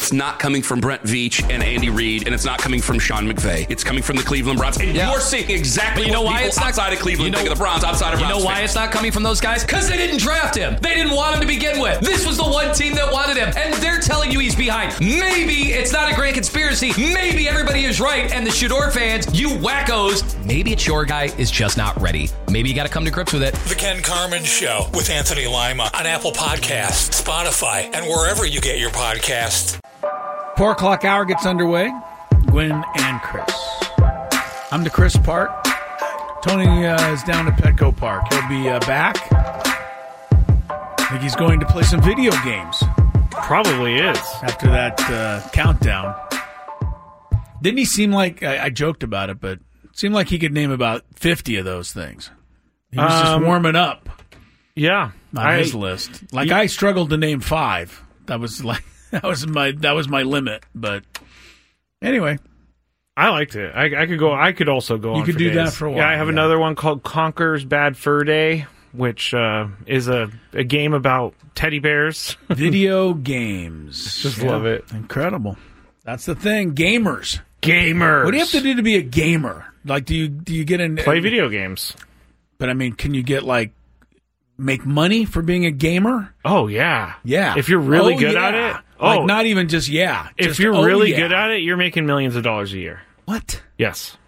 it's not coming from Brent Veach and Andy Reid, and it's not coming from Sean McVay. It's coming from the Cleveland Browns. And you're seeing exactly what people outside of Cleveland think of the Browns, outside of Browns. You know why it's not coming from those guys? Because they didn't draft him. They didn't want him to begin with. This was the one team that wanted him, and they're telling you he's behind. Maybe it's not a grand conspiracy. Maybe everybody is right, and the Shador fans, you wackos, maybe it's your guy is just not ready. Maybe you got to come to grips with it. The Ken Carman Show with Anthony Lima on Apple Podcasts, Spotify, and wherever you get your podcasts. 4 o'clock hour gets underway. Gwen and Chris. I'm the Chris part. Tony is down at Petco Park. He'll be back. I think he's going to play some video games. Probably is. After that countdown. Didn't he seem like, I joked about it, but it seemed like he could name about 50 of those things. He was just warming up. Yeah. On his list. I struggled to name 5. That was my limit. But anyway. I liked it. I could also go on. You could do that for a while. Yeah, I have another one called Conker's Bad Fur Day, which is a game about teddy bears. Video games. Just love it. Incredible. That's the thing. Gamers. Gamers. What do you have to do to be a gamer? Like, do you get in... Play video games. But, I mean, can you get, make money for being a gamer? Oh, yeah. Yeah. If you're really good at it. Not even just, yeah. If you're really good at it, you're making millions of dollars a year. What? Yes.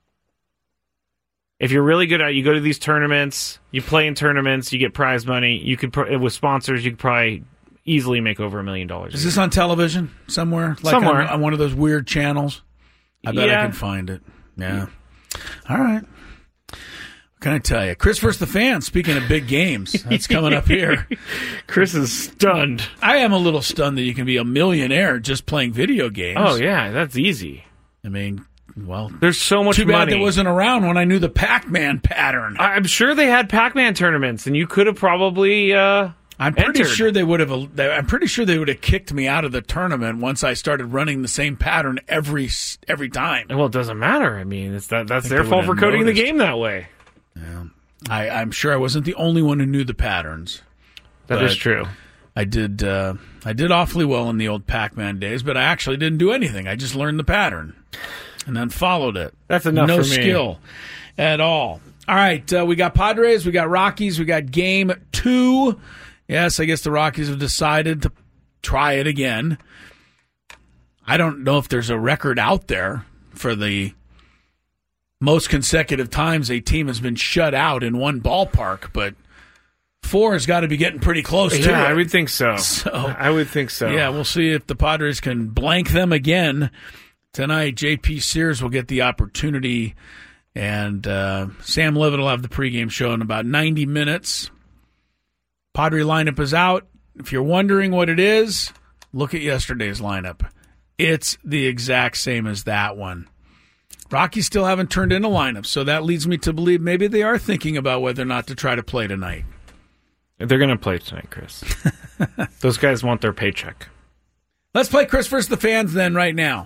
If you're really good at it, you go to these tournaments, you play in tournaments, you get prize money. You could, with sponsors, you could probably easily make over $1 million. Is this on television somewhere? Somewhere. On one of those weird channels? I bet I can find it. Yeah. All right. What can I tell you? Chris vs. the Fans, speaking of big games, that's coming up here. Chris is stunned. I am a little stunned that you can be a millionaire just playing video games. Oh, yeah, that's easy. I mean, well, there's so much money. Too bad that wasn't around when I knew the Pac-Man pattern. I'm sure they had Pac-Man tournaments, and you could have probably I'm pretty sure they would have. I'm pretty sure they would have kicked me out of the tournament once I started running the same pattern every time. Well, it doesn't matter. I mean, that's their fault for coding the game that way. Yeah, I'm sure I wasn't the only one who knew the patterns. That is true. I did awfully well in the old Pac-Man days, but I actually didn't do anything. I just learned the pattern and then followed it. That's enough for me. No skill at all. All right, we got Padres, we got Rockies, we got Game 2. Yes, I guess the Rockies have decided to try it again. I don't know if there's a record out there for the most consecutive times a team has been shut out in one ballpark, but 4 has got to be getting pretty close to it. Yeah, I would think so. I would think so. Yeah, we'll see if the Padres can blank them again. Tonight, J.P. Sears will get the opportunity, and Sam Levitt will have the pregame show in about 90 minutes. Padre lineup is out. If you're wondering what it is, look at yesterday's lineup. It's the exact same as that one. Rockies still haven't turned in a lineup, so that leads me to believe maybe they are thinking about whether or not to try to play tonight. They're going to play tonight, Chris. Those guys want their paycheck. Let's play Chris vs. the Fans then right now.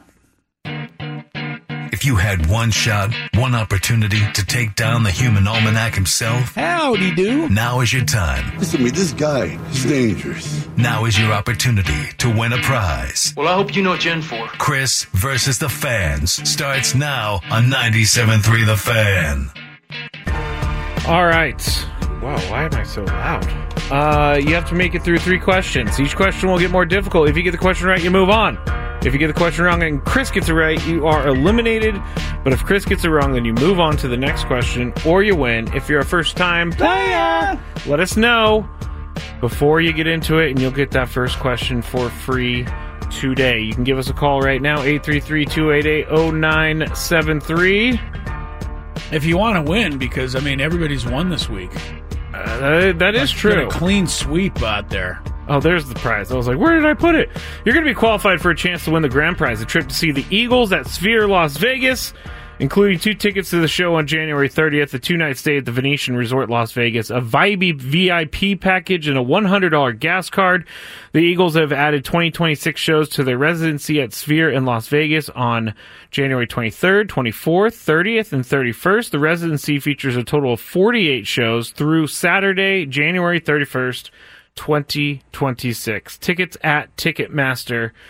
If you had one shot, one opportunity to take down the human almanac himself, howdy do. Now is your time. Listen to me, this guy is dangerous. Now is your opportunity to win a prize. Well, I hope you know what you're in for. Chris versus the Fans starts now on 97.3 The Fan. All right. Wow, why am I so loud? You have to make it through 3 questions. Each question will get more difficult. If you get the question right, you move on. If you get the question wrong and Chris gets it right, you are eliminated. But if Chris gets it wrong, then you move on to the next question, or you win. If you're a first-time player, let us know before you get into it, and you'll get that first question for free today. You can give us a call right now, 833-288-0973. If you want to win, because, I mean, everybody's won this week. That is true. A clean sweep out there. Oh, there's the prize. I was like, where did I put it? You're going to be qualified for a chance to win the grand prize, a trip to see the Eagles at Sphere Las Vegas, including 2 tickets to the show on January 30th, a 2-night stay at the Venetian Resort Las Vegas, a Vibey VIP package, and a $100 gas card. The Eagles have added 2026 shows to their residency at Sphere in Las Vegas on January 23rd, 24th, 30th, and 31st. The residency features a total of 48 shows through Saturday, January 31st, 2026. Tickets at Ticketmaster.com.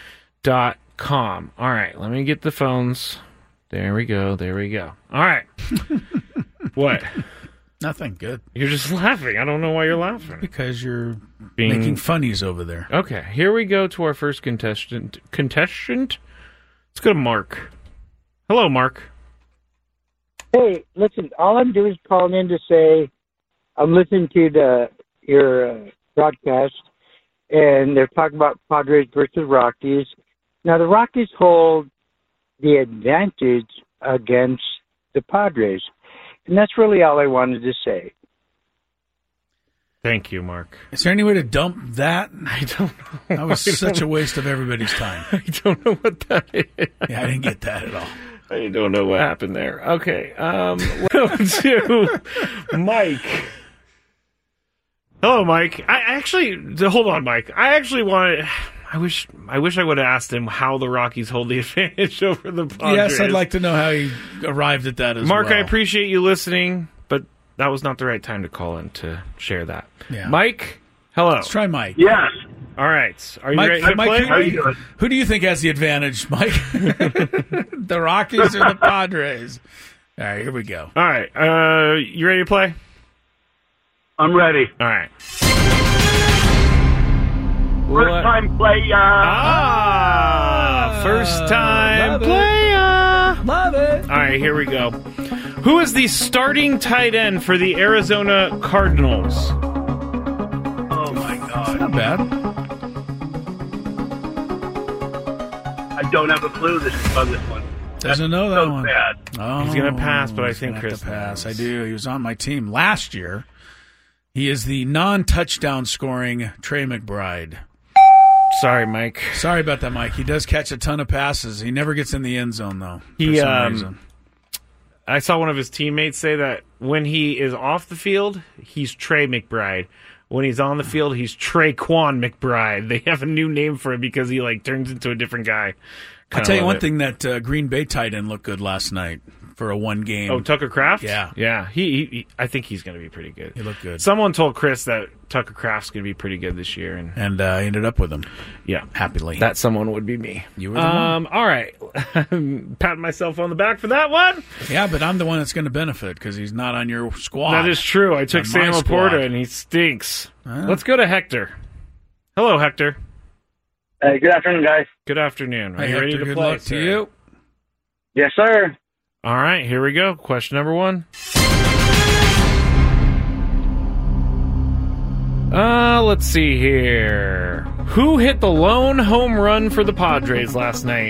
All right, let me get the phones. There we go. All right. What? Nothing. Good. You're just laughing. I don't know why you're laughing. Because you're making funnies over there. Okay, here we go to our first contestant. Let's go to Mark. Hello, Mark. Hey, listen, all I'm doing is calling in to say I'm listening to your broadcast, and they're talking about Padres versus Rockies. Now, the Rockies hold the advantage against the Padres, and that's really all I wanted to say. Thank you, Mark. Is there any way to dump that? I don't know. That was such a waste of everybody's time. I don't know what that is. Yeah, I didn't get that at all. I don't know what happened there. Okay, let's go to Mike. Hello, Mike. Hold on, Mike. I wish I would have asked him how the Rockies hold the advantage over the Padres. Yes, I'd like to know how he arrived at that as Mark, well. I appreciate you listening, but that was not the right time to call in to share that. Yeah. Mike, hello. Let's try Mike. Yes. All right. Are you Mike, ready to play? How you doing? Who do you think has the advantage, Mike? The Rockies or the Padres? All right, here we go. All right. You ready to play? I'm ready. All right. First time player. First time love it. player. Love it. All right, here we go. Who is the starting tight end for the Arizona Cardinals? Oh, my God. Not bad. I don't have a clue on this one. Doesn't know that So one. bad. Oh, He's going to pass, but I he's think gonna have Chris to pass. knows. I do. He was on my team last year. He is the non-touchdown scoring Trey McBride. Sorry, Mike. Sorry about that, Mike. He does catch a ton of passes. He never gets in the end zone, though, for He, some reason. I saw one of his teammates say that when he is off the field, he's Trey McBride. When he's on the field, he's Traquan McBride. They have a new name for it because he turns into a different guy. I'll tell you one thing, that Green Bay tight end looked good last night for a one game. Oh, Tucker Kraft? Yeah. Yeah. He I think he's going to be pretty good. He looked good. Someone told Chris that Tucker Kraft's going to be pretty good this year. And I ended up with him. Yeah. Happily. That someone would be me. You were the one. All right. Patting myself on the back for that one. Yeah, but I'm the one that's going to benefit because he's not on your squad. That is true. I took On my Sam squad. Laporta, and he stinks. Let's go to Hector. Hello, Hector. Hey, good afternoon, guys. Good afternoon. Are Hey, you ready Hector, to good play, luck sir? to you. Yes, sir. All right, here we go. Question number 1. Let's see here. Who hit the lone home run for the Padres last night?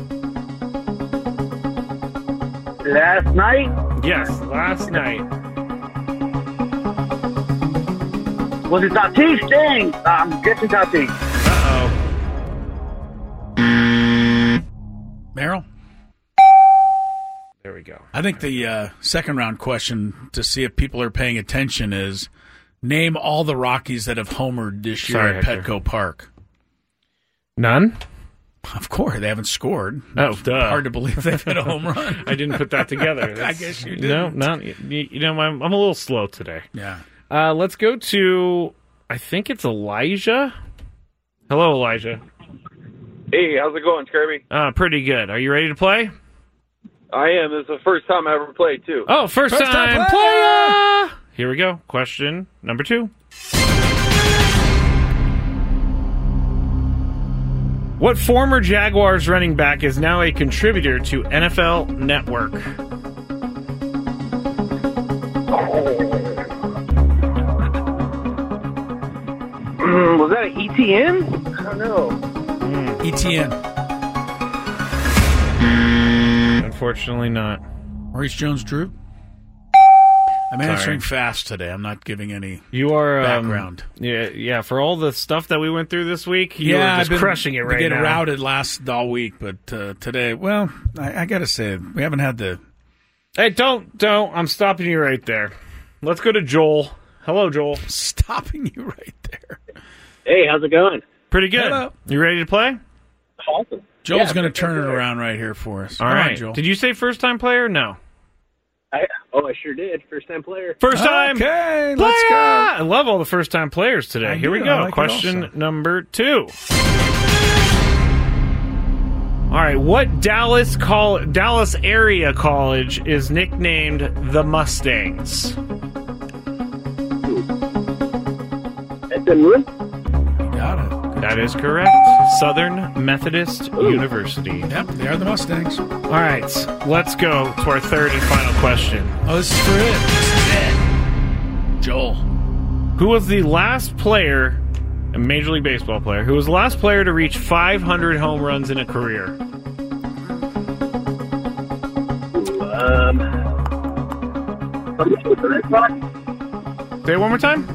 Last night? Yes, last night. Was it Tatis? Dang. I'm guessing Tatis. Uh-oh. Merrill? There we go. I think the second round question to see if people are paying attention is name all the Rockies that have homered this year Sorry, at Hector. Petco Park. None? Of course, they haven't scored. Oh, duh. Hard to believe they've hit a home run. I didn't put that together. I guess you No, didn't. not. You know, I'm a little slow today. Yeah. Let's go to, I think it's Elijah. Hello, Elijah. Hey, how's it going, Kirby? Pretty good. Are you ready to play? I am. This is the first time I ever played, too. Oh, first time player! Here we go. Question number 2. What former Jaguars running back is now a contributor to NFL Network? Was that an ETN? I don't know. ETN. Unfortunately not. Maurice Jones-Drew? I'm answering fast today. I'm not giving any You are background. Yeah. For all the stuff that we went through this week, you Yeah, were just I've been crushing it right getting now. routed all week, but today, well, I got to say, we haven't had the... Hey, don't! I'm stopping you right there. Let's go to Joel. Hello, Joel. Stopping you right there. Hey, how's it going? Pretty good. Hello. You ready to play? Awesome. Joel's going to turn it around right here for us. All Come on, right. Joel. Did you say first-time player? No. I sure did. First time player. First-time Okay, player! let's go. I love all the first-time players today. I Here we do. go. I like it Question also. number 2. All right, what Dallas area college is nicknamed the Mustangs? Got it. That is correct. Southern Methodist University. Yep, they are the Mustangs. All right, let's go to our third and final question. Oh, this is for it. This is it. Joel. Who was the last player, a Major League Baseball player, who was the last player to reach 500 home runs in a career? Say it one more time.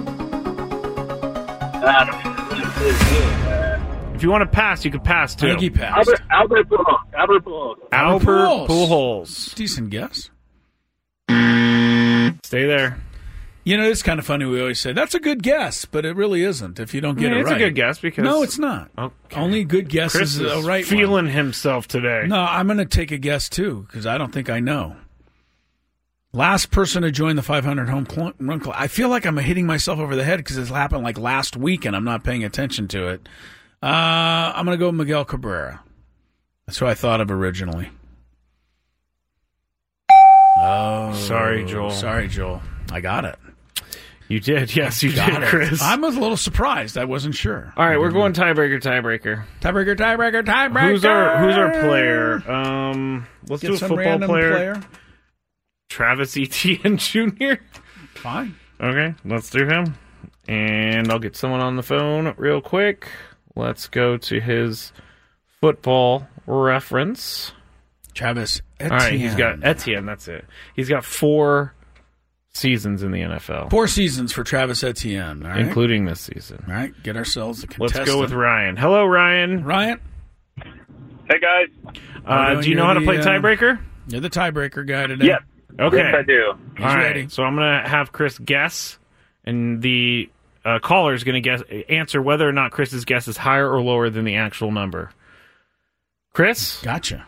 If you want to pass, you can pass too. I think he passed. Albert Pujols. Albert Pujols. Decent guess. Stay there. You know, it's kind of funny. We always say that's a good guess, but it really isn't. If you don't get it it's right, a good guess because no, it's not. Okay. Only good guesses Chris is a right feeling one. himself today. No, I'm going to take a guess too because I don't think I know. Last person to join the 500 home run club. I feel like I'm hitting myself over the head because this happened like last week and I'm not paying attention to it. I'm going to go with Miguel Cabrera. That's who I thought of originally. Oh, sorry, Joel. Sorry, Joel. I got it. You did. Yes, you did, Chris. I was a little surprised. I wasn't sure. All right, we're going tiebreaker. Who's our player? Let's do a football player. Travis Etienne Jr. Fine. Okay, let's do him. And I'll get someone on the phone real quick. Let's go to his football reference. Travis Etienne. All right, he's got Etienne, that's it. He's got 4 seasons in the NFL. 4 seasons for Travis Etienne, all right? Including this season. All right, get ourselves a contestant. Let's go with Ryan. Hello, Ryan. Ryan? Hey, guys. Do you know how to play tiebreaker? You're the tiebreaker guy today. Yep. Okay. Yes, I do. He's all right, ready. so I'm going to have Chris guess, and the caller is going to answer whether or not Chris's guess is higher or lower than the actual number. Chris? Gotcha.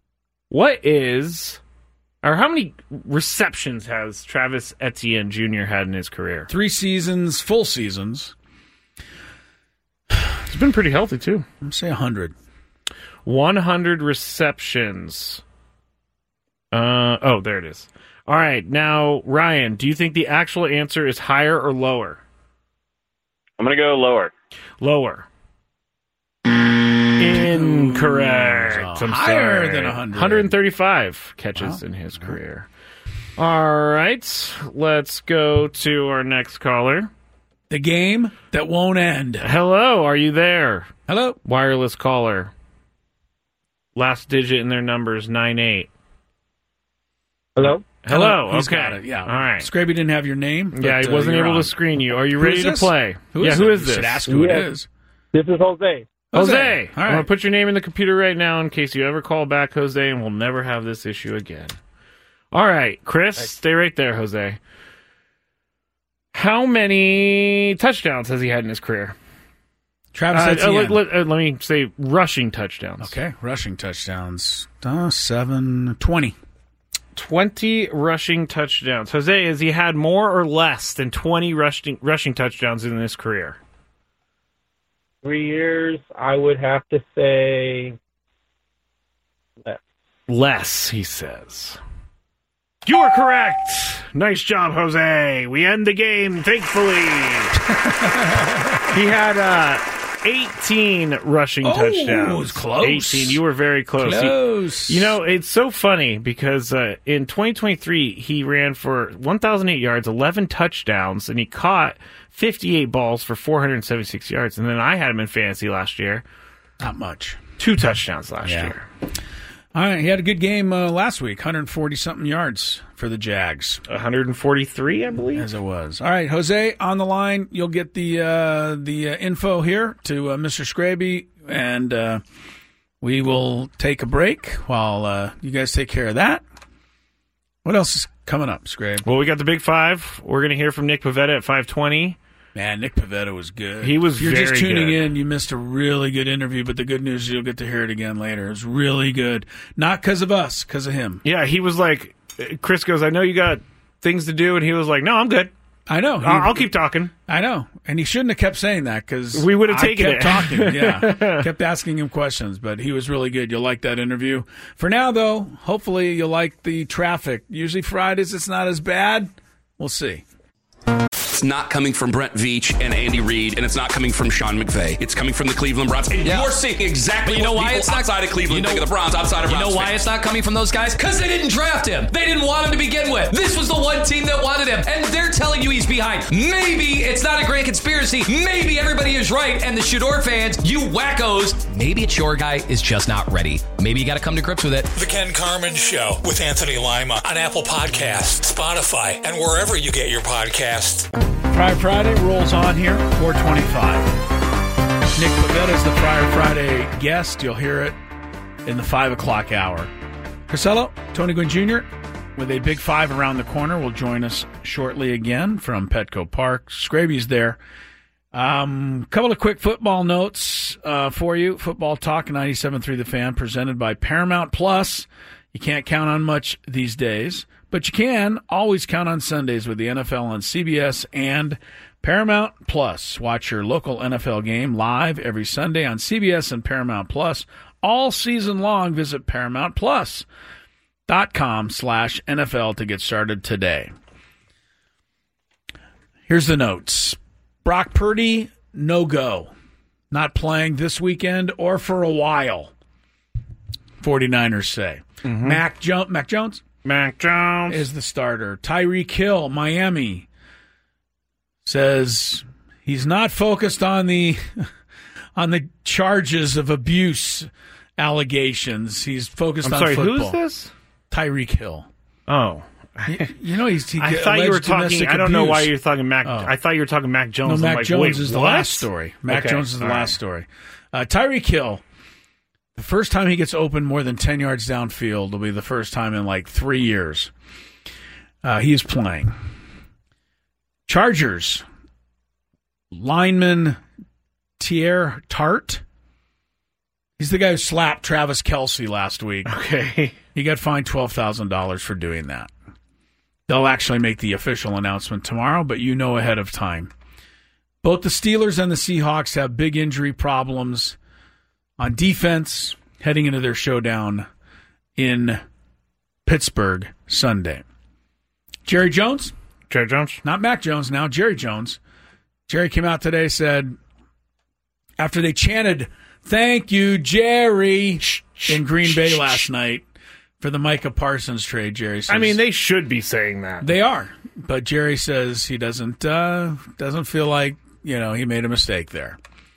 How many receptions has Travis Etienne Jr. had in his career? 3 seasons, full seasons. He's been pretty healthy, too. I'm going to say 100. 100 receptions. There it is. All right, now, Ryan, do you think the actual answer is higher or lower? I'm going to go lower. Lower. Incorrect. I'm higher sorry. than 100. 135 catches in his career. All right, let's go to our next caller. The game that won't end. Hello, are you there? Hello. Wireless caller. Last digit in their number is 98. Hello? Hello. He's okay. got it, yeah. All right. Scraby didn't have your name. But, Yeah, he wasn't you're able on. to screen you. Are you Who ready is to this? play? Who is who it? is You this? should ask who it is. This is Jose. Jose. All I'm right. going to put your name in the computer right now in case you ever call back, Jose, and we'll never have this issue again. All right, Chris, stay right there, Jose. How many touchdowns has he had in his career? Travis Etienne. Let me say rushing touchdowns. Okay, rushing touchdowns. 20. 20 rushing touchdowns. Jose, has he had more or less than 20 rushing touchdowns in his career? 3 years, I would have to say less. Less, he says. You are correct. Nice job, Jose. We end the game, thankfully. He had 18 rushing touchdowns. It was close. 18. You were very close. Close. You know, it's so funny because in 2023, he ran for 1,008 yards, 11 touchdowns, and he caught 58 balls for 476 yards. And then I had him in fantasy last year. Not much. 2 touchdowns last year. All right, he had a good game last week, 140-something yards for the Jags. 143, I believe. As it was. All right, Jose, on the line. You'll get the info here to Mr. Scraby, and we will take a break while you guys take care of that. What else is coming up, Scrabe? Well, we got the Big Five. We're going to hear from Nick Pivetta at 5:20. Man, Nick Pivetta was good. He was If you're very just tuning good. in, you missed a really good interview, but the good news is you'll get to hear it again later. It was really good. Not because of us, because of him. Yeah, he was like, Chris goes, I know you got things to do, and he was like, no, I'm good. I know. I'll keep talking. I know. And he shouldn't have kept saying that because we would have taken kept it. Talking. Yeah. Kept asking him questions, but he was really good. You'll like that interview. For now, though, hopefully you'll like the traffic. Usually Fridays it's not as bad. We'll see. It's not coming from Brent Veach and Andy Reid, and it's not coming from Sean McVay. It's coming from the Cleveland Browns. And you're seeing exactly what people outside of Cleveland think of the Browns, outside of Browns You know why fans. it's not coming from those guys? Because they didn't draft him. They didn't want him to begin with. This was the one team that wanted him, and they're telling you he's behind. Maybe it's not a grand conspiracy. Maybe everybody is right, and the Shador fans, you wackos, maybe it's your guy is just not ready. Maybe you got to come to grips with it. The Ken Carman Show with Anthony Lima on Apple Podcasts, Spotify, and wherever you get your podcasts. Friar Friday rolls on here, 425. Nick Pavetta is the Friar Friday guest. You'll hear it in the 5 o'clock hour. Crisello, Tony Gwynn Jr., with a Big Five around the corner, will join us shortly again from Petco Park. Scraby's there. Couple of quick football notes for you. Football Talk 97.3 The Fan, presented by Paramount Plus. You can't count on much these days, but you can always count on Sundays with the NFL on CBS and Paramount Plus. Watch your local NFL game live every Sunday on CBS and Paramount Plus. All season long, visit ParamountPlus.com/NFL to get started today. Here's the notes. Brock Purdy, no go. Not playing this weekend or for a while, 49ers say. Mm-hmm. Mac Jones is the starter. Tyreek Hill, Miami, says he's not focused on the charges of abuse allegations. He's focused on football. Who's this? Tyreek Hill. Oh. You know, he I thought you were talking. I don't know why you're talking Mac. Oh. I thought you were talking Mac Jones. No, Mac Jones is the what? last story. Mac Jones is the last story. Right. Tyreek Hill, the first time he gets open more than 10 yards downfield will be the first time in like 3 years. He is playing. Chargers, lineman Teair Tart. He's the guy who slapped Travis Kelce last week. Okay. He got fined $12,000 for doing that. They'll actually make the official announcement tomorrow, but you know ahead of time. Both the Steelers and the Seahawks have big injury problems on defense heading into their showdown in Pittsburgh Sunday. Jerry Jones? Jerry Jones? Not Mac Jones now, Jerry Jones. Jerry came out today, said, after they chanted, "Thank you, Jerry," in Green Bay last night for the Micah Parsons trade, Jerry says. I mean, they should be saying that. They are. But Jerry says he doesn't feel like, he made a mistake there.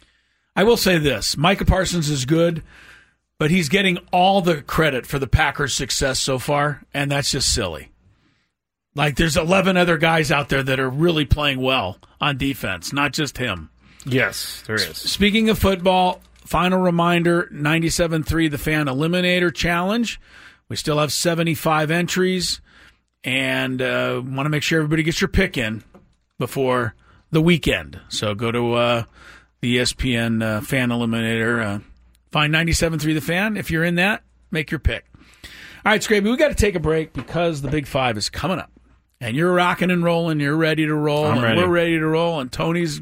I will say this. Micah Parsons is good, but he's getting all the credit for the Packers' success so far, and that's just silly. Like, there's 11 other guys out there that are really playing well on defense, not just him. Yes, there is. Speaking of football, final reminder, 97.3 The Fan Eliminator Challenge. We still have 75 entries, and want to make sure everybody gets your pick in before the weekend. So go to the ESPN Fan Eliminator. Find 97.3 The Fan. If you're in that, make your pick. All right, Scraby, we got to take a break because the Big Five is coming up. And you're rocking and rolling. You're ready to roll. I'm ready. We're ready to roll. And Tony's,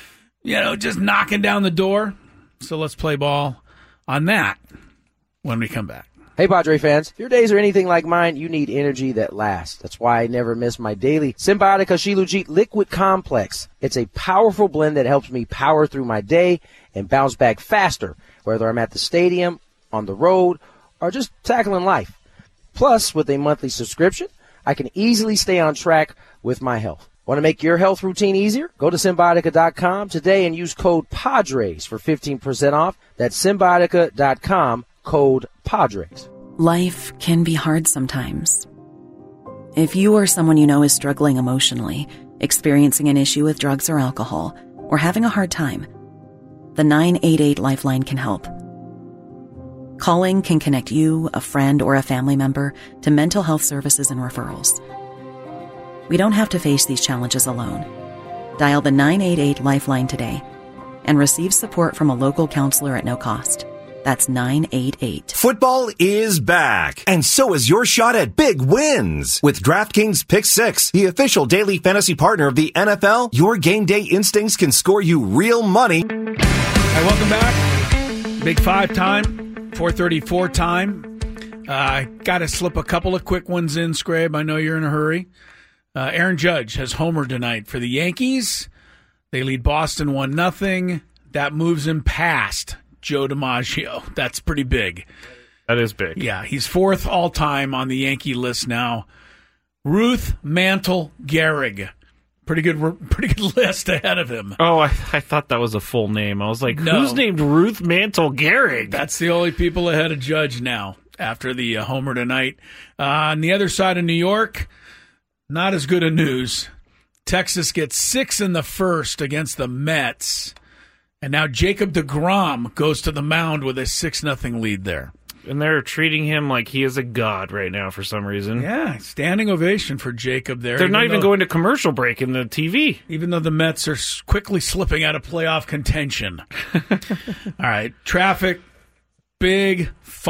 just knocking down the door. So let's play ball on that when we come back. Hey, Padre fans. If your days are anything like mine, you need energy that lasts. That's why I never miss my daily Symbiotica Shilajit Liquid Complex. It's a powerful blend that helps me power through my day and bounce back faster, whether I'm at the stadium, on the road, or just tackling life. Plus, with a monthly subscription, I can easily stay on track with my health. Want to make your health routine easier? Go to Symbiotica.com today and use code PADRES for 15% off. That's Symbiotica.com, code PADRES. Life can be hard sometimes. If you or someone you know is struggling emotionally, experiencing an issue with drugs or alcohol, or having a hard time, the 988 Lifeline can help. Calling can connect you, a friend, or a family member to mental health services and referrals. We don't have to face these challenges alone. Dial the 988 Lifeline today and receive support from a local counselor at no cost. That's 988. Football is back, and so is your shot at big wins. With DraftKings Pick 6, the official daily fantasy partner of the NFL, your game day instincts can score you real money. Hi, welcome back. Big 5 time, 4:34 time. I got to slip a couple of quick ones in, Scrabe. I know you're in a hurry. Aaron Judge has homered tonight for the Yankees. They lead Boston 1-0. That moves him past Joe DiMaggio. That's pretty big. That is big. Yeah, he's 4th all-time on the Yankee list now. Ruth Mantle Gehrig. Pretty good list ahead of him. Oh, I thought that was a full name. I was like, No. Who's named Ruth Mantle Gehrig? That's the only people ahead of Judge now after the homer tonight. On the other side of New York, not as good a news. Texas gets 6 in the first against the Mets. And now Jacob deGrom goes to the mound with a 6-0 lead there. And they're treating him like he is a god right now for some reason. Yeah, standing ovation for Jacob there. They're not even going to commercial break in the TV. Even though the Mets are quickly slipping out of playoff contention. All right, traffic, Big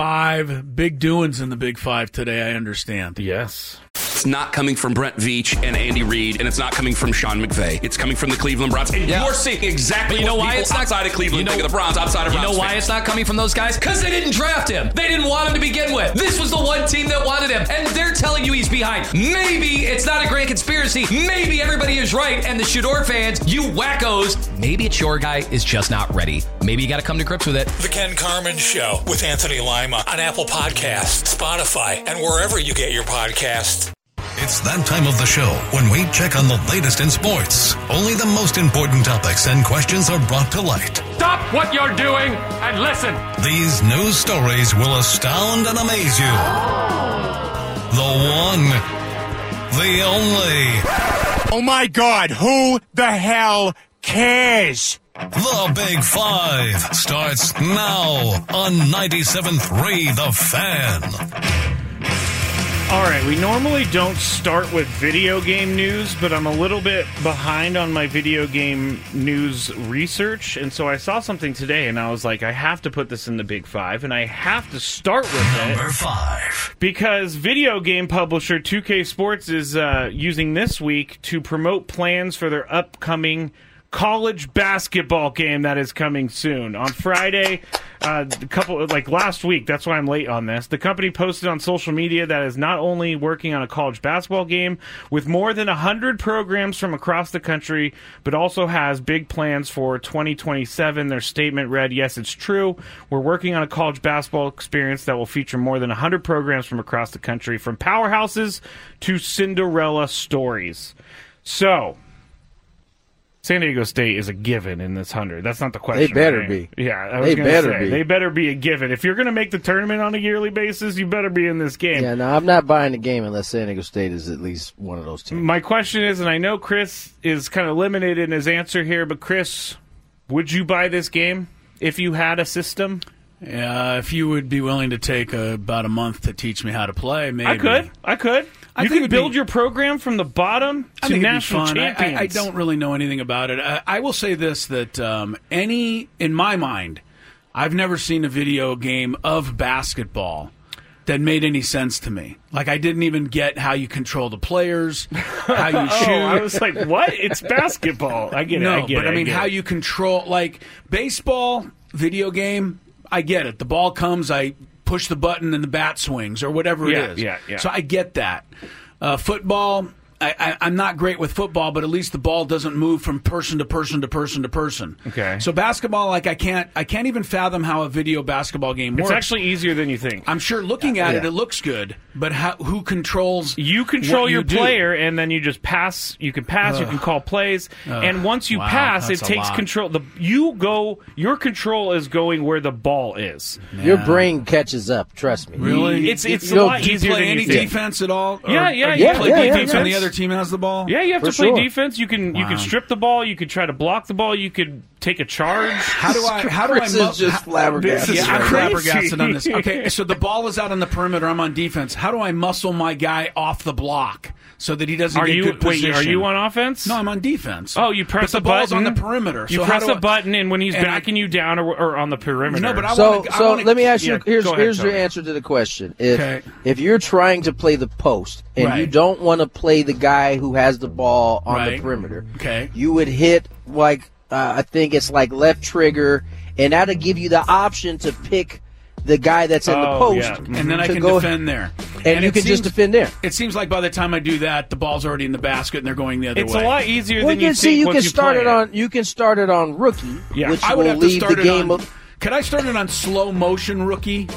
5, big doings in the Big 5 today, I understand. Yes. It's not coming from Brent Veach and Andy Reid, and it's not coming from Sean McVay. It's coming from the Cleveland Browns. And you're seeing exactly what people outside of Cleveland think of the Browns, outside of Browns. You know why fans. it's not coming from those guys? Because they didn't draft him. They didn't want him to begin with. This was the one team that wanted him, and they're telling you he's behind. Maybe it's not a grand conspiracy. Maybe everybody is right, and the Shador fans, you wackos, maybe it's your guy is just not ready. Maybe you got to come to grips with it. The Ken Carman Show with Anthony Lima on Apple Podcasts, Spotify, and wherever you get your podcasts. It's that time of the show when we check on the latest in sports. Only the most important topics and questions are brought to light. Stop what you're doing and listen. These news stories will astound and amaze you. The one, the only. Oh my God, who the hell cares? The Big Five starts now on 97.3 The Fan. All right, we normally don't start with video game news, but I'm a little bit behind on my video game news research, and so I saw something today, and I was like, I have to put this in the Big Five, and I have to start with Number 5. because video game publisher 2K Sports is using this week to promote plans for their upcoming college basketball game that is coming soon. On Friday, last week, that's why I'm late on this, the company posted on social media that is not only working on a college basketball game with more than 100 programs from across the country, but also has big plans for 2027. Their statement read, "Yes, it's true. We're working on a college basketball experience that will feature more than 100 programs from across the country, from powerhouses to Cinderella stories." So, San Diego State is a given in this 100. That's not the question. They better right? be. Yeah, I was They going to better say. be. They better be a given. If you're going to make the tournament on a yearly basis, you better be in this game. Yeah, no, I'm not buying the game unless San Diego State is at least one of those teams. My question is, and I know Chris is kind of limited in his answer here, but Chris, would you buy this game if you had a system? If you would be willing to take about a month to teach me how to play, maybe. I could. You could build your program from the bottom to national champions. I don't really know anything about it. I will say this, that in my mind, I've never seen a video game of basketball that made any sense to me. Like, I didn't even get how you control the players, how you shoot. I was like, what? It's basketball. I get it. No, I get but it. I mean, how you control, like, baseball, video game, I get it. The ball comes, I push the button and the bat swings or whatever it is. Yeah. So I get that. Football, I'm not great with football, but at least the ball doesn't move from person to person to person to person. Okay. So basketball, like, I can't even fathom how a video basketball game works. It's actually easier than you think. I'm sure looking at it looks good, but who controls? You control what your you do? player, and then you just pass. You can pass. You can call plays, and once you pass, it that's a takes lot. control. Your control is going where the ball is. Your brain catches up. Trust me. Really? It's You a know, lot Do you easier play than any you think. defense at all? Yeah, Or yeah, do you yeah. play Yeah, defense when the defense. other team has the ball? Yeah, you have For to play sure. defense. You can play defense. You can try to block the ball. You could take a charge. How do I Chris is just flabbergasted. I'm flabbergasted on this. Okay, so the ball is out on the perimeter. I'm on defense. How do I muscle my guy off the block so that he doesn't get good position? Wait, are you on offense? No, I'm on defense. Oh, you press the ball's on the perimeter. You press a button, and when he's backing you down or on the perimeter. No, but I wanna, let me ask you. Here's your answer to the question. If you're trying to play the post and you don't want to play the guy who has the ball on the perimeter, you would hit I think it's like left trigger, and that'll give you the option to pick the guy that's in the post. And then I can defend there. And you can just defend there. It seems like by the time I do that, the ball's already in the basket and they're going the other way. It's a lot easier than you think. You can start it on. You can start it on rookie, which I would will have to leave start the it game. Could I start it on slow motion rookie?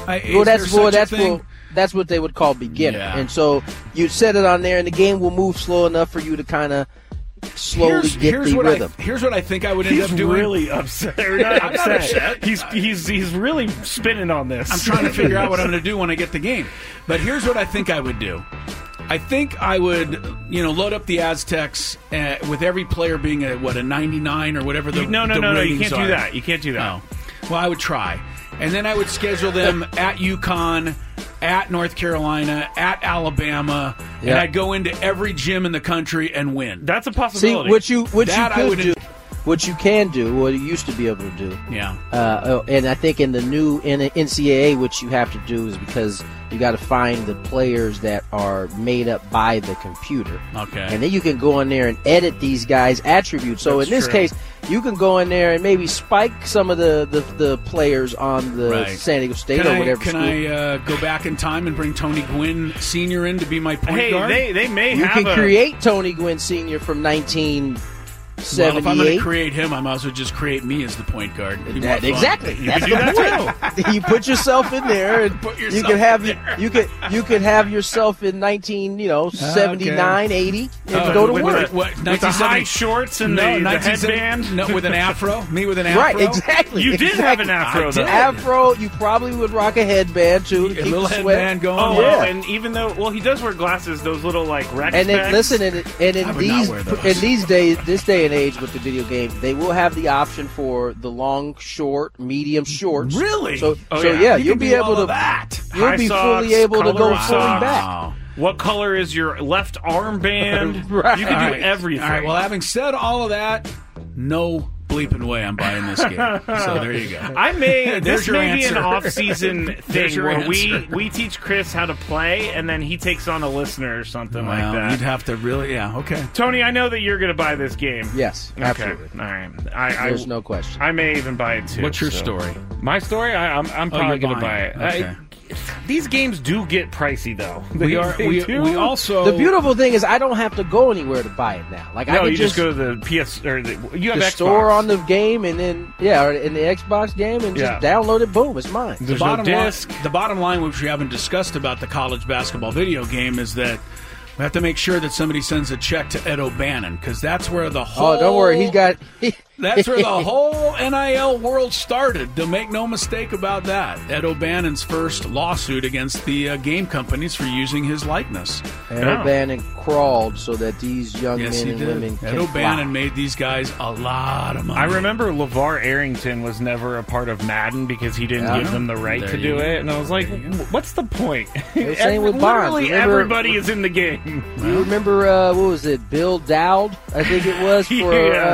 That's what they would call beginner. Yeah. And so you set it on there, and the game will move slow enough for you to kind of slowly get the rhythm. Here's what I think I would end up doing. He's really upset. I'm not upset. He's really spinning on this. I'm trying to figure out what I'm going to do when I get the game. But here's what I think I would do. I think I would, load up the Aztecs with every player being a 99 or whatever the No, you can't do that. You can't do that. No. Well, I would try. And then I would schedule them at UConn, at North Carolina, at Alabama, and I'd go into every gym in the country and win. That's a possibility. See, what you can do, what you used to be able to do. Yeah. And I think in the NCAA, what you have to do is because you got to find the players that are made up by the computer. Okay. And then you can go in there and edit these guys' attributes. So in this case, you can go in there and maybe spike some of the players on the San Diego State or whatever. Can I go back in time and bring Tony Gwynn Sr. in to be my point guard? They may you can create Tony Gwynn Sr. from 1978. Well, if I'm going to create him, I might as well just create me as the point guard. Exactly. You can do that too. You put yourself in there, and you can have you could have yourself in 79, 80, and go to work. With the high shorts and the headband. No, with an afro. Me with an afro. Right, exactly. You did have an afro, though. Afro. You probably would rock a headband too. A little headband going. Oh, yeah. And even though, he does wear glasses. Those little Rex and then bags. listen, in these days, this day and age with the video game, they will have the option for the long, short, medium shorts. Really? So you'll be able to. That. You'll be fully able to go fully back. What color is your left armband? Right. You can do everything. All right. Well, having said all of that, no bleeping way I'm buying this game. So there you go. This may be an off-season thing where we teach Chris how to play, and then he takes on a listener or something like that. You'd have to really, okay. Tony, I know that you're going to buy this game. Yes, absolutely. Okay. All right. There's no question. I may even buy it too. What's your story? My story? I'm probably going to buy it. Okay. These games do get pricey, though. We also. The beautiful thing is I don't have to go anywhere to buy it now. I can just go to the PS or you have the Xbox. store on the game, and then or in the Xbox game, and just download it. Boom, it's mine. There's no disc. The bottom line, which we haven't discussed about the college basketball video game, is that we have to make sure that somebody sends a check to Ed O'Bannon, because that's where the whole. Oh, don't worry, that's where the whole NIL world started. To make no mistake about that. Ed O'Bannon's first lawsuit against the game companies for using his likeness. Ed O'Bannon crawled so that these young men and women can Ed O'Bannon fly. made these guys a lot of money. I remember LeVar Arrington was never a part of Madden because he didn't give them the right to do it. And I was like, what's the point? Same with Bonds. Literally everybody is in the game. You remember, what was it, Bill Dowd, I think it was, for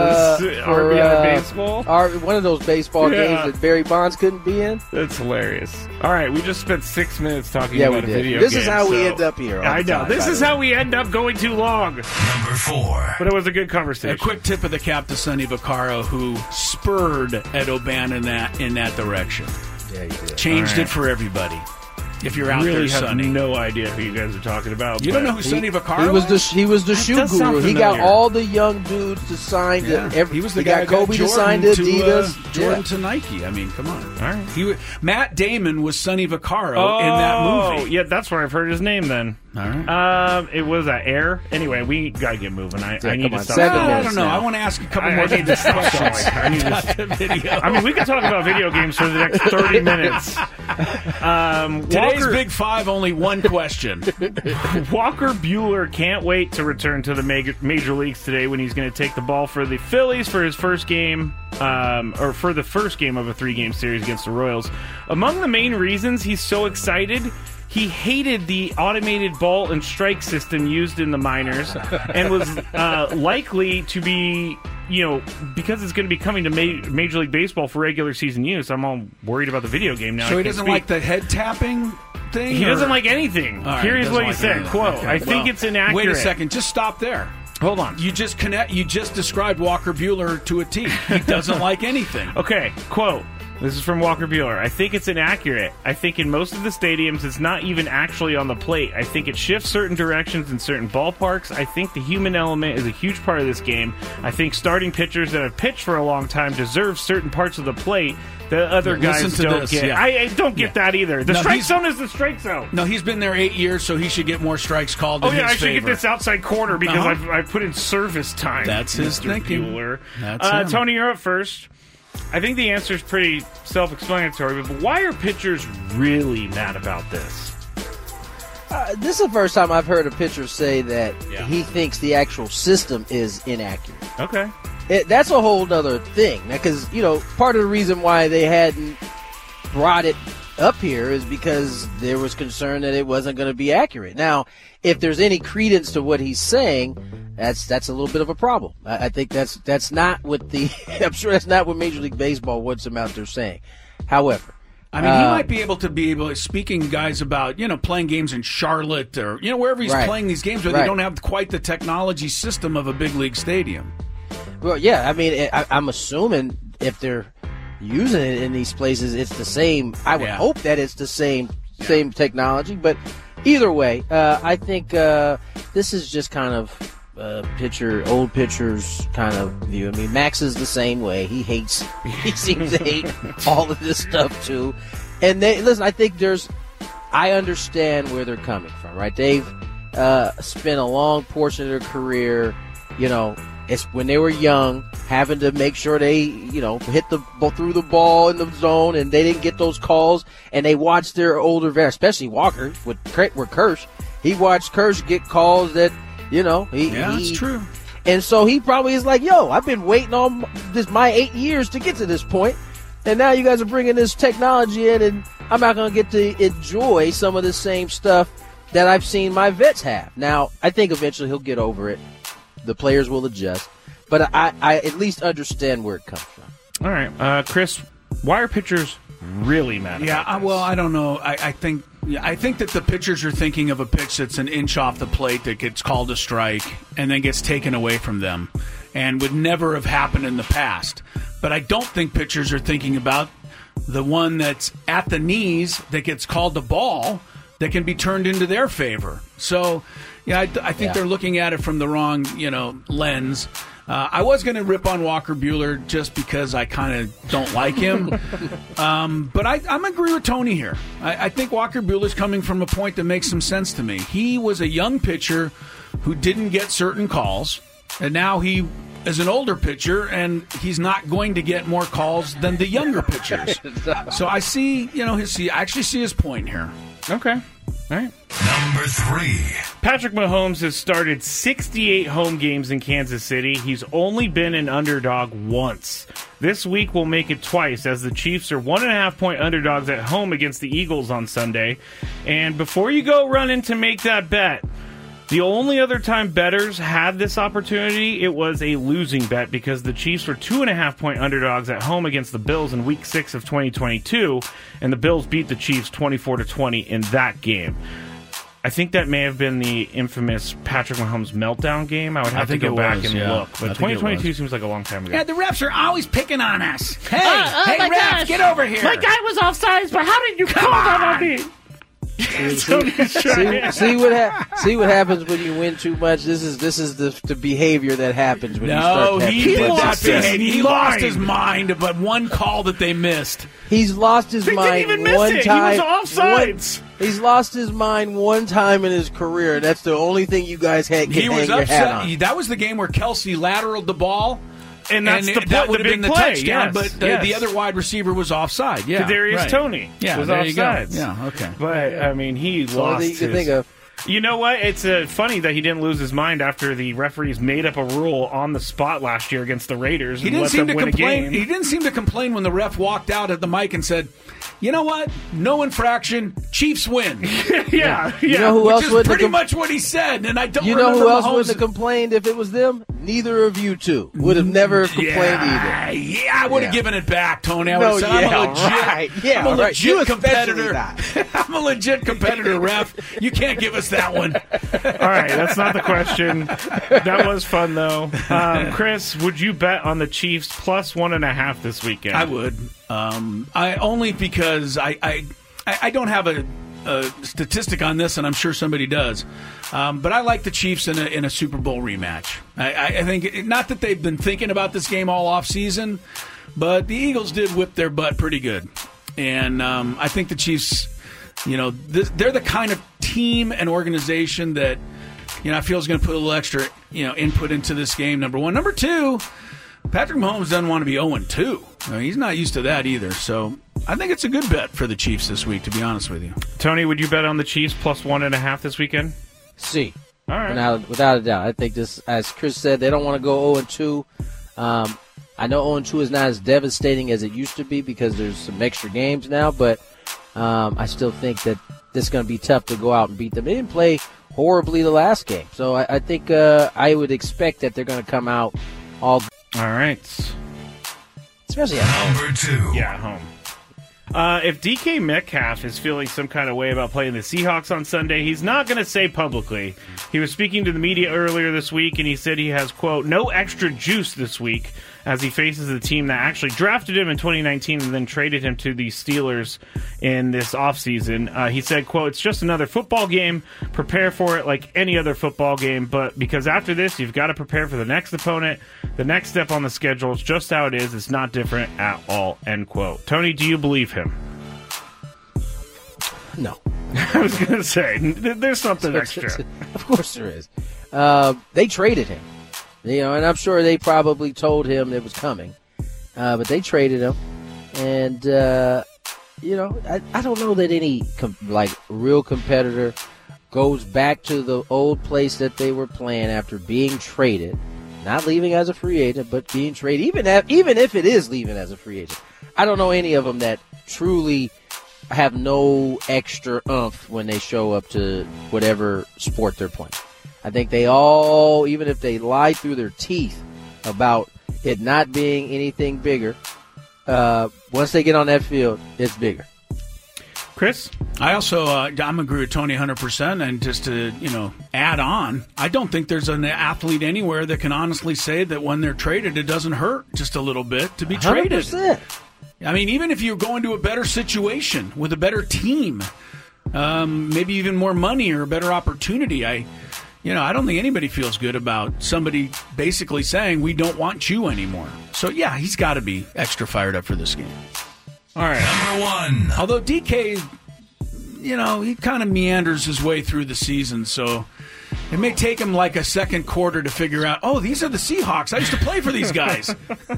RBI baseball? One of those baseball games that Barry Bonds couldn't be in. That's hilarious. All right, we just spent 6 minutes talking about a video game. This is how we end up here. I know. This is how we end up going too long. Number 4. But it was a good conversation. A quick tip of the cap to Sonny Vaccaro, who spurred Ed O'Bannon in that direction. Yeah, he did. Changed it for everybody. If you're out really there, Sonny. I have no idea who you guys are talking about. You don't know who Sonny Vaccaro is? He was the shoe guru. He got all the young dudes to sign to He was the guy got Kobe to sign to Adidas. Jordan to Nike. I mean, come on. All right. Matt Damon was Sonny Vaccaro in that movie. Yeah, that's where I've heard his name then. All right. It was air. Anyway, we gotta get moving. I need to stop. I don't know. I want to ask a couple more questions. I mean, we could talk about video games for the next 30 minutes. Today's Big Five, only one question. Walker Buehler can't wait to return to the major leagues today when he's going to take the ball for the Phillies for his first game, or for the first game of a 3-game series against the Royals. Among the main reasons he's so excited, he hated the automated ball and strike system used in the minors and was likely to be, because it's going to be coming to Major League Baseball for regular season use. I'm all worried about the video game now. So he doesn't like the head tapping thing? He doesn't like anything. Right, Here's what he said, anything. quote, Okay, I think it's inaccurate. Wait a second. Just stop there. Hold on. You just described Walker Buehler to a T. He doesn't like anything. Okay, quote. This is from Walker Buehler. I think it's inaccurate. I think in most of the stadiums, it's not even actually on the plate. I think it shifts certain directions in certain ballparks. I think the human element is a huge part of this game. I think starting pitchers that have pitched for a long time deserve certain parts of the plate that other guys don't get. Yeah. I don't get that either. The strike zone is the strike zone. No, he's been there 8 years, so he should get more strikes called in his I should favor. get this outside corner because I've put in service time. That's his Mr. thinking. Buehler. That's him. Tony, you're up first. I think the answer is pretty self-explanatory, but why are pitchers really mad about this? This is the first time I've heard a pitcher say that he thinks the actual system is inaccurate. Okay. That's a whole other thing. Because, part of the reason why they hadn't brought it up here is because there was concern that it wasn't going to be accurate. Now, if there's any credence to what he's saying, that's a little bit of a problem. I think that's not what I'm sure that's not what Major League Baseball wants him out there saying. However, I mean, he might be able to speaking guys about, playing games in Charlotte or, wherever he's playing these games where they don't have quite the technology system of a big league stadium. Well, yeah, I mean, I'm assuming if they're using it in these places, it's the same. I would hope that it's the same technology, but either way, I think this is just kind of old pitchers kind of view. I mean, Max is the same way. He seems to hate all of this stuff too. And listen, I think I understand where they're coming from, right? They've spent a long portion of their career, it's when they were young, having to make sure they, hit threw the ball in the zone, and they didn't get those calls. And they watched their older veterans, especially Walker with Kersh. He watched Kersh get calls that, that's true. And so he probably is like, yo, I've been waiting on my 8 years to get to this point, and now you guys are bringing this technology in, and I'm not going to get to enjoy some of the same stuff that I've seen my vets have. Now, I think eventually he'll get over it. The players will adjust, but I at least understand where it comes from. All right, Chris, why are pitchers really mad about this? Well, I don't know. I think that the pitchers are thinking of a pitch that's an inch off the plate that gets called a strike and then gets taken away from them and would never have happened in the past. But I don't think pitchers are thinking about the one that's at the knees that gets called the ball that can be turned into their favor. So, I think they're looking at it from the wrong, lens. I was going to rip on Walker Buehler just because I kind of don't like him. But I'm agree with Tony here. I think Walker Buehler's coming from a point that makes some sense to me. He was a young pitcher who didn't get certain calls, and now he is an older pitcher, and he's not going to get more calls than the younger pitchers. So I see, I actually see his point here. Okay. All right. Number 3. Patrick Mahomes has started 68 home games in Kansas City. He's only been an underdog once. This week will make it twice, as the Chiefs are 1.5-point underdogs at home against the Eagles on Sunday. And before you go running to make that bet, the only other time bettors had this opportunity, it was a losing bet because the Chiefs were 2.5-point underdogs at home against the Bills in Week 6 of 2022, and the Bills beat the Chiefs 24-20 in that game. I think that may have been the infamous Patrick Mahomes meltdown game. I would have to go back and look. But 2022 seems like a long time ago. Yeah, the refs are always picking on us. Hey, refs, get over here. My guy was offsides, but how did you call that on me? See what happens when you win too much. This is the behavior that happens when you start. He lost his mind, but one call that they missed. He's lost his mind one time. He was offsides. He's lost his mind one time in his career. That's the only thing you guys had. He was upset. That was the game where Kelsey lateraled the ball. And that would have been the play, touchdown, but the other wide receiver was offside. Yeah, Kadarius Toney was offside. Yeah, okay. But, I mean, he lost you can think of. You know what? It's funny that he didn't lose his mind after the referees made up a rule on the spot last year against the Raiders and let them win a game. He didn't seem to complain when the ref walked out at the mic and said, you know what? No infraction. Chiefs win. Yeah. You know who else Which is wouldn't pretty much what he said, and I don't You remember know who else Mahomes. wouldn't have complained if it was them? Neither of you two would have never complained either. Yeah, I would have given it back, Tony. I would have said, I'm a legit competitor. I'm a legit competitor, ref. You can't give us that one. All right, that's not the question. That was fun, though. Chris, would you bet on the Chiefs plus 1.5 this weekend? I would. I only because I don't have a statistic on this, and I'm sure somebody does. But I like the Chiefs in a Super Bowl rematch. I think, not that they've been thinking about this game all off season, but the Eagles did whip their butt pretty good. And I think the Chiefs, they're the kind of team and organization that, I feel is going to put a little extra, input into this game, number one. Number two, Patrick Mahomes doesn't want to be 0-2. He's not used to that either. So I think it's a good bet for the Chiefs this week, to be honest with you. Tony, would you bet on the Chiefs plus 1.5 this weekend? See. All right. Without a doubt. I think this, as Chris said, they don't want to go 0-2. I know 0-2 is not as devastating as it used to be because there's some extra games now, but I still think that this is going to be tough to go out and beat them. They didn't play horribly the last game. So I think I would expect that they're going to come out all right. Especially at home. Number 2. Yeah, at home. If DK Metcalf is feeling some kind of way about playing the Seahawks on Sunday, he's not going to say publicly. He was speaking to the media earlier this week, and he said he has, quote, no extra juice this week as he faces the team that actually drafted him in 2019 and then traded him to the Steelers in this offseason. He said, quote, it's just another football game. Prepare for it like any other football game, but because after this, you've got to prepare for the next opponent. The next step on the schedule is just how it is. It's not different at all, end quote. Tony, do you believe him? No. I was going to say, there's something extra. Of course there is. They traded him. And I'm sure they probably told him it was coming. But they traded him. And, I don't know that any, real competitor goes back to the old place that they were playing after being traded. Not leaving as a free agent, but being traded. Even if it is leaving as a free agent. I don't know any of them that truly have no extra oomph when they show up to whatever sport they're playing. I think they all, even if they lie through their teeth about it not being anything bigger, once they get on that field, it's bigger. Chris? I also, I'm agree with Tony 100%, and just to, add on, I don't think there's an athlete anywhere that can honestly say that when they're traded, it doesn't hurt just a little bit to be 100%. traded. I mean, even if you're going to a better situation with a better team, maybe even more money or a better opportunity, I don't think anybody feels good about somebody basically saying, we don't want you anymore. So, yeah, he's got to be extra fired up for this game. All right. Number 1. Although DK, he kind of meanders his way through the season, so it may take him like a second quarter to figure out, oh, these are the Seahawks. I used to play for these guys.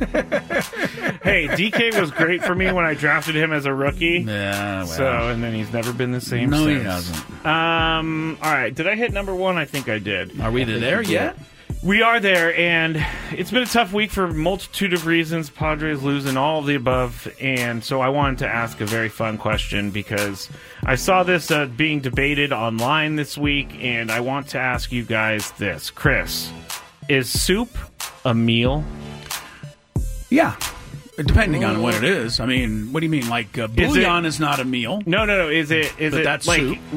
Hey, DK was great for me when I drafted him as a rookie. Yeah, well. So, and then he's never been the same No, since. he hasn't. All right. Did I hit number 1? I think I did. Are we there yet? We are there, and it's been a tough week for a multitude of reasons. Padres losing, all of the above, and so I wanted to ask a very fun question because I saw this being debated online this week, and I want to ask you guys this. Chris, is soup a meal? Yeah, depending on what it is. I mean, what do you mean? Like bouillon is not a meal. No. Is it that's like soup.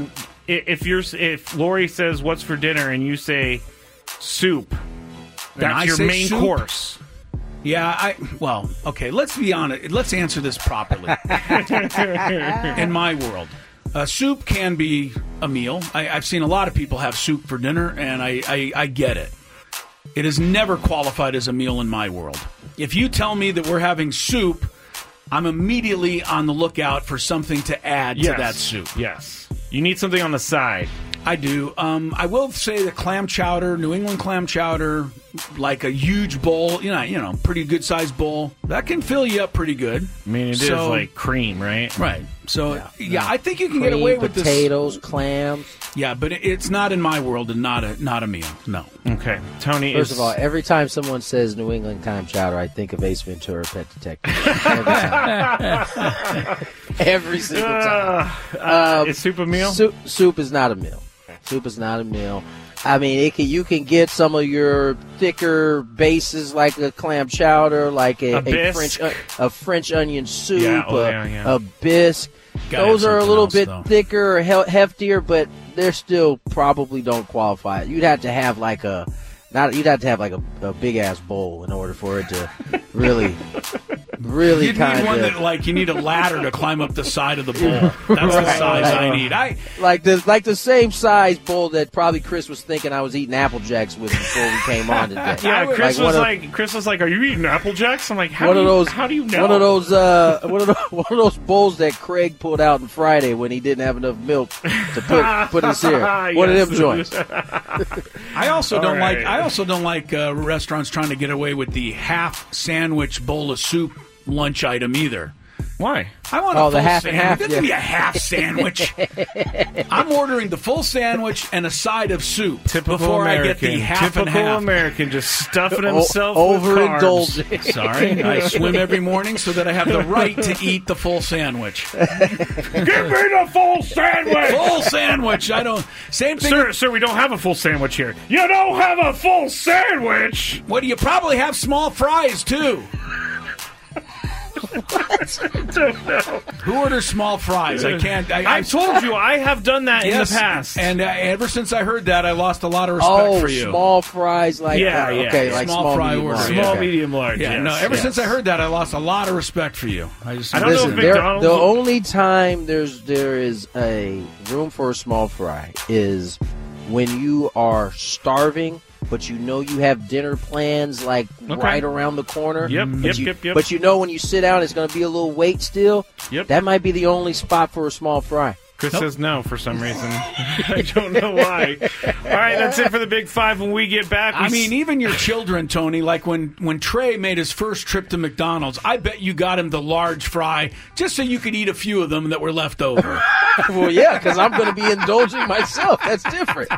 If Lori says what's for dinner and you say soup, that's your main soup? course. Yeah, okay, let's be honest. Let's answer this properly. In my world, Soup can be a meal. I've seen a lot of people have soup for dinner, and I get it. It has never qualified as a meal in my world. If you tell me that we're having soup, I'm immediately on the lookout for something to add to that soup. Yes. You need something on the side. I do. I will say the clam chowder, New England clam chowder, like a huge bowl, pretty good sized bowl, that can fill you up pretty good. I mean, it is like cream, right? Right. So, I think you can get away with potatoes, clams. Yeah, but it's not in my world and not a meal. No. Okay. Tony, First of all, every time someone says New England clam chowder, I think of Ace Ventura, Pet Detective. Every single time. Is soup a meal? Soup is not a meal. Soup is not a meal. I mean, you can get some of your thicker bases like a clam chowder, like a French onion soup, a bisque. Those are a little bit thicker or heftier, but they still probably don't qualify. You'd have to have like a big ass bowl in order for it to really You'd need one that you need a ladder to climb up the side of the bowl. That's the size I need. Like the same size bowl that probably Chris was thinking I was eating Apple Jacks with before we came on today. Yeah, Chris was like, "Are you eating Apple Jacks?" I'm like, "How do you know?" One of those bowls that Craig pulled out on Friday when he didn't have enough milk to put in syrup. One of them joints. I also don't like restaurants trying to get away with the half sandwich bowl of soup lunch item either. Why? I want a full the half sandwich. and half. Give me a half sandwich. I'm ordering the full sandwich and a side of soup before I get the half and half. Typical American, just stuffing himself overindulging. with carbs. Sorry, I swim every morning so that I have the right to eat the full sandwich. Give me the full sandwich. Full sandwich. I don't. Same thing. Sir, we don't have a full sandwich here. You don't have a full sandwich. Well, you probably have small fries too. What? I don't know. Who orders small fries? I can't. I told you I have done that in the past. And ever since I heard that, I lost a lot of respect for you. Small fries like that. Yeah. Okay, like small fry medium order. large. Small, medium, large. Yeah, yes. No, ever since I heard that, I lost a lot of respect for you. I don't Listen, know if McDonald's... The only time there is a room for a small fry is when you are starving, but you know you have dinner plans right around the corner. Yep. But you know when you sit down, it's going to be a little wait still. Yep. That might be the only spot for a small fry. Chris says no for some reason. I don't know why. All right, that's it for the Big Five. When we get back, even your children, Tony, like when Trey made his first trip to McDonald's, I bet you got him the large fry just so you could eat a few of them that were left over. Well, yeah, because I'm going to be indulging myself. That's different.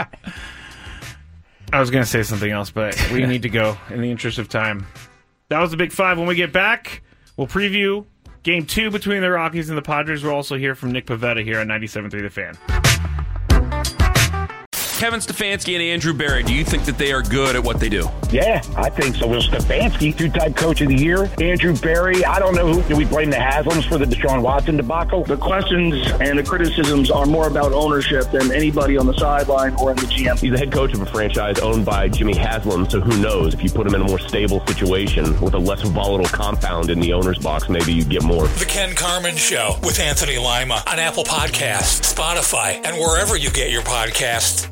I was going to say something else, but we need to go in the interest of time. That was the Big Five. When we get back, we'll preview Game 2 between the Rockies and the Padres. We'll also hear from Nick Pivetta here on 97.3 The Fan. Kevin Stefanski and Andrew Berry, do you think that they are good at what they do? Yeah, I think so. Well, Stefanski, two-time coach of the year. Andrew Berry, I don't know who. Do we blame the Haslams for the Deshaun Watson debacle? The questions and the criticisms are more about ownership than anybody on the sideline or in the GM. He's the head coach of a franchise owned by Jimmy Haslam, so who knows? If you put him in a more stable situation with a less volatile compound in the owner's box, maybe you get more. The Ken Carman Show with Anthony Lima on Apple Podcasts, Spotify, and wherever you get your podcasts.